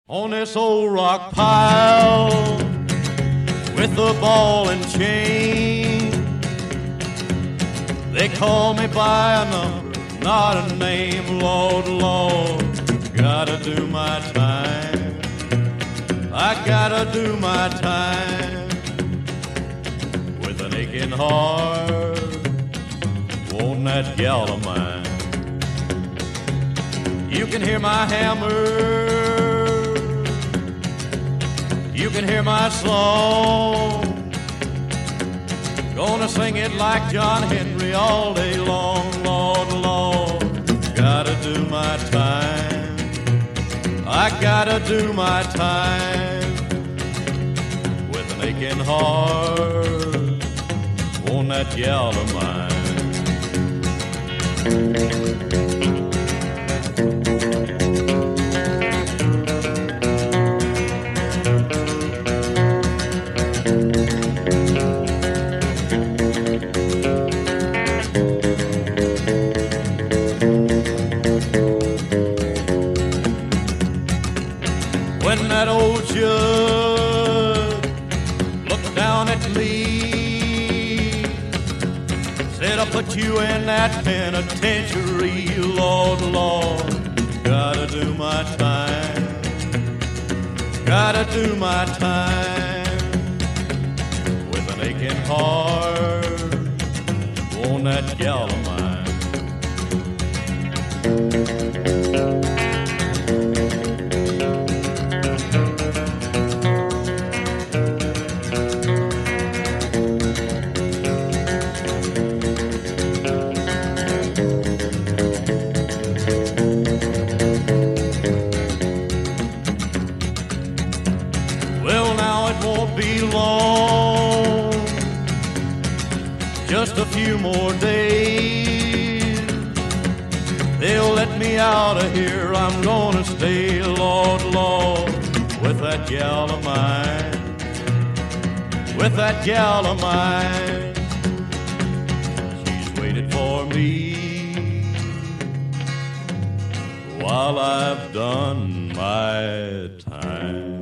On this old rock pile with the ball and chain. They call me by a number, not a name. Lord, Lord, gotta do my time. I gotta do my time. With an aching heart, won't that gal of mine. You can hear my hammer, you can hear my song. Gonna sing it like John Henry all day long. Lord, Lord, gotta do my time. I gotta do my time. With an aching heart, won't that gal of mine. When that old judge looked down at me, said, I'll put you in that penitentiary. Lord, Lord, gotta do my time. Gotta do my time. With an aching heart, won't that gal of mine. Well, now it won't be long, just a few more days. They'll let me out of here, I'm gonna stay. Lord, Lord, with that gal of mine. With that gal of mine. She's waited for me while I've done my time.